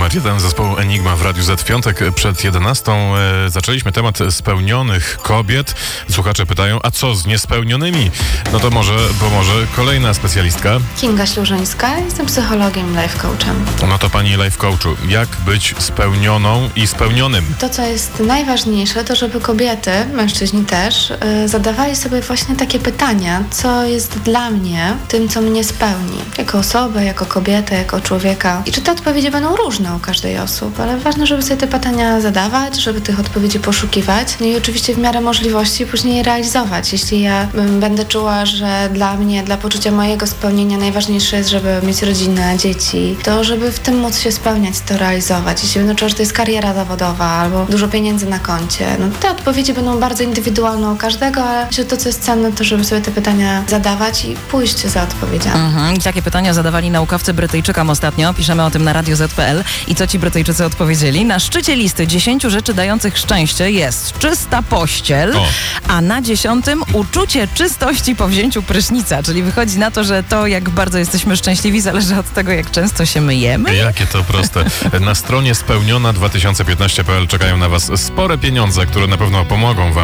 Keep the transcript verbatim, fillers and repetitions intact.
numer jeden zespołu Enigma w Radiu Z. W piątek przed jedenastą e, zaczęliśmy temat spełnionych kobiet. Słuchacze pytają, a co z niespełnionymi? No to może pomoże kolejna specjalistka. Kinga Ślużyńska, jestem psychologiem, life coachem. No to pani life coachu, jak być spełnioną i spełnionym? To, co jest najważniejsze, to żeby kobiety, mężczyźni też, yy, zadawali sobie właśnie takie pytania, co jest dla mnie tym, co mnie spełni. Jako osobę, jako kobietę, jako człowieka. I czy te odpowiedzi będą różne u każdej osoby, ale ważne, żeby sobie te pytania zadawać, żeby tych odpowiedzi poszukiwać, no i oczywiście w miarę możliwości później je realizować. Jeśli ja ym, będę czuła, że dla mnie, dla poczucia mojego spełnienia najważniejsze jest, żeby mieć rodzinę, dzieci, to żeby w tym móc się spełniać, to realizować. Jeśli będę czuła, że to jest kariera zawodowa albo dużo pieniędzy na koncie, no te odpowiedzi będą bardzo indywidualne u każdego, ale myślę, że to, co jest cenne, to żeby sobie te pytania zadawać i pójść za odpowiedziami. Mhm. I takie pytania zadawali naukowcy Brytyjczykom ostatnio. Piszemy o tym na radio zet kropka pe el. I co ci Brytyjczycy odpowiedzieli? Na szczycie listy dziesięciu rzeczy dających szczęście jest czysta pościel, O. a na dziesiątym uczucie czystości po wzięciu prysznica. Czyli wychodzi na to, że to, jak bardzo jesteśmy szczęśliwi, zależy od tego, jak często się myjemy. Jakie to proste. Na stronie spełniona dwa tysiące piętnaście kropka pe el czekają na was spore pieniądze, które na pewno pomogą wam